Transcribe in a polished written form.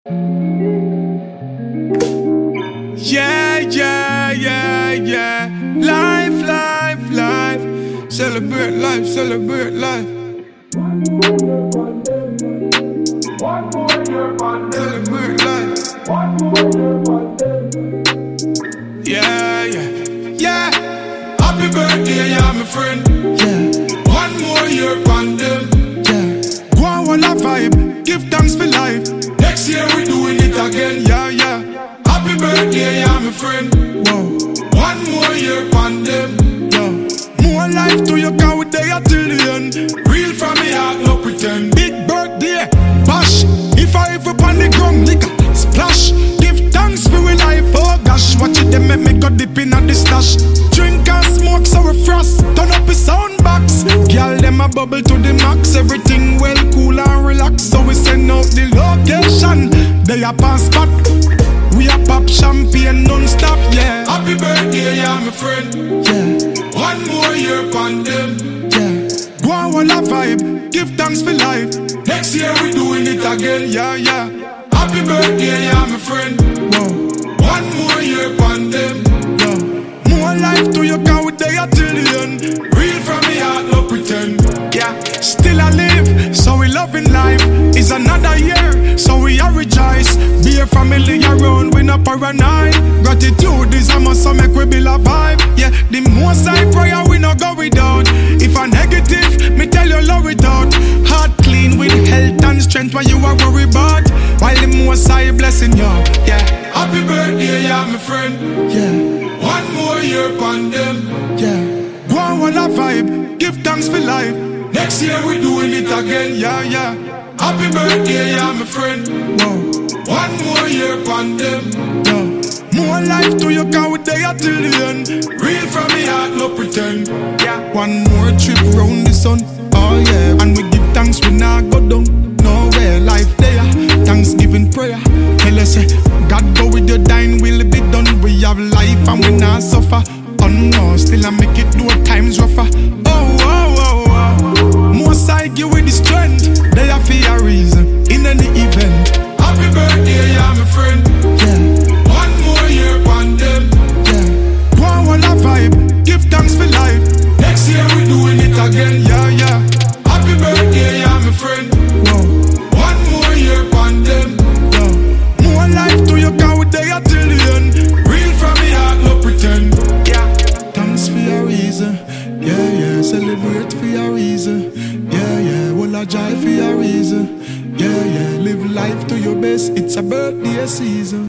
Yeah, yeah, yeah, yeah. Life, life, life. Celebrate life, celebrate life. Celebrate life. Yeah, yeah, yeah. Happy birthday, yeah, my friend. Yeah. One more year on them. Yeah. Go on, wanna vibe. Give thanks for life. Next year we doing it again. Yeah, yeah. Happy birthday, yeah, my friend. Whoa. One more year on them. Yeah. More life to you, can we there till the end. Real from me heart, no pretend. Big birthday, bash. If I ever on the ground, nigga, splash. Give thanks for we life, oh gosh. Watch it, they make me go dip in at the stash. Drink and smoke so we frost. Turn up the sound box. Girl, them a bubble to the max. Everything well, cool and relax. So we send out the location. They a pass spot. We a pop champagne non-stop, yeah. Happy birthday, yeah, my friend. Yeah. One more year on them. Yeah. Go on, wanna vibe. Give thanks for life. Next year we doing it again, yeah, yeah. Happy birthday, yeah, my friend. Whoa. One more year on them. Yeah. More life to you, can we there till the end. Real from me heart, no pretend. Yeah. Still I live, so we loving life. It's another year, so we are rejoice. Be a family around, we not paranoid. Gratitude is a must, so make we build a vibe. Yeah, the most I prayer we not go without. If a negative, me tell you love it out. Heart clean with health and strength, what you are worried about. While the most I blessing you, yeah. Happy birthday, yeah, my friend. Yeah. One more year on them. Yeah. Go on, wanna vibe. Give thanks for life. Next year we doing it again, yeah, yeah. Happy birthday, yeah, my friend. Whoa. One more year on them. Yeah. More life to you, can we there till the end. Real from me heart, no pretend. Yeah. One more trip round the sun, oh yeah. And we give thanks, we not go down. Nowhere, life there. Thanksgiving prayer. Tell us, God go with your dine, will be done. We have life and we not suffer. Oh no, still I make it do times rougher. Oh, oh, oh, oh. Most I give with the strength. They are for a reason, in any event. Happy birthday, yeah, my friend. Yeah. One more year on them. Yeah. Go on, wanna vibe. Give thanks for life. Next year we doing it again, yeah, yeah. Happy birthday, yeah, my friend. Whoa. One more year on them. Yeah. More life to you, can we there till the end. Real from me heart, no pretend. Yeah. Thanks for your reason. Yeah, yeah. Celebrate for your reason. Yeah, yeah. Well, I joy for your reason. Yeah, yeah. Live life to your best. It's a birthday season.